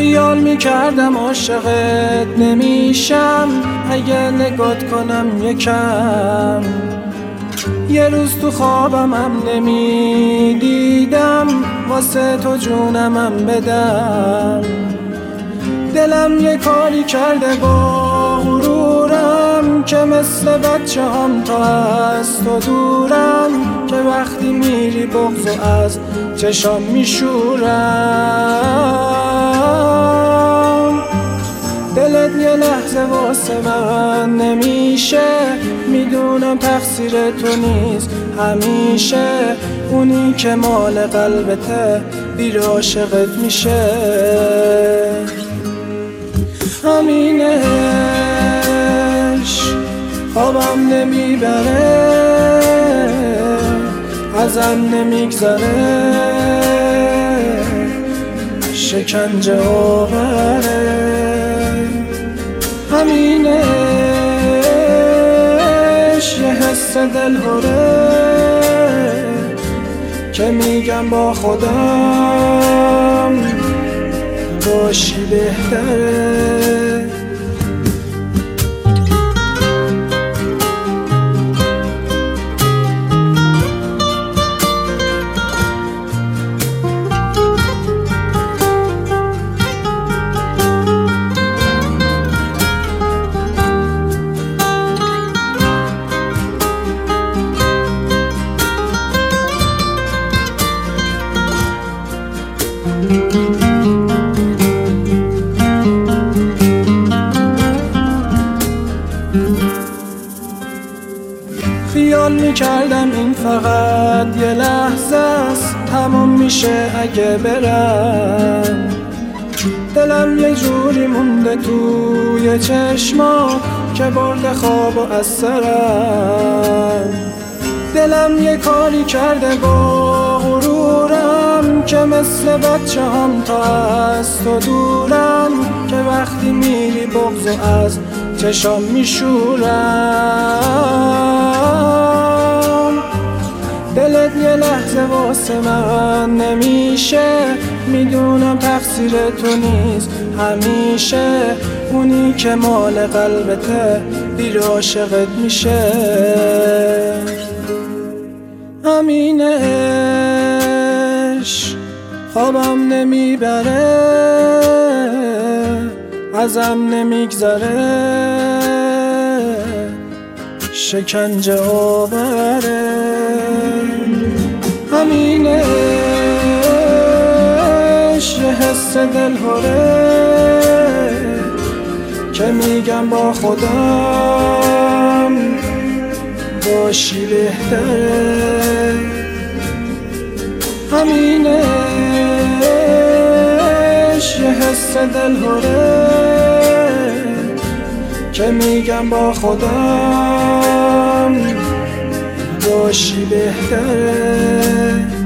خیال میکردم عاشقت نمیشم، اگه نگات کنم یکم. یه روز تو خوابم هم نمیدیدم، واسه تو جونمم بدم. دلم یه کاری کرده با غرورم، که مثل بچه هم تا از تو دورم. که وقتی میری بغضو از چشام میشورم. دلت یه لحظه واسه من نمیشه، میدونم تقصیر تو نیست همیشه. اونی که مال قلبته دیر عاشقت میشه. همینش خوابم نمیبره، ازم نمیگذره، شکنجه آوره. همینش یه حس دلهوره، که میگم با خودم باشی بهتره. خیال میکردم این فقط یه لحظه است، تموم میشه اگه برم. دلم یه جوری مونده توی چشما، که برده خوابو از سرم. دلم یه کاری کرده با غرورم، که مثل بچه هم تا از تو دورم. که وقتی میری بغضو از چشام میشورم. دلت یه لحظه واسه من نمیشه، میدونم تقصیر تو نیست همیشه. اونی که مال قلبته دیر عاشقت میشه. همینش خوابم نمیبره، ازم نمیگذره، شکنجه آوره. همینش یه حس دلهوره، که میگم با خودم باشی بهتره. همینش یه حس دلهوره، که میگم با خودم باشی بهتره.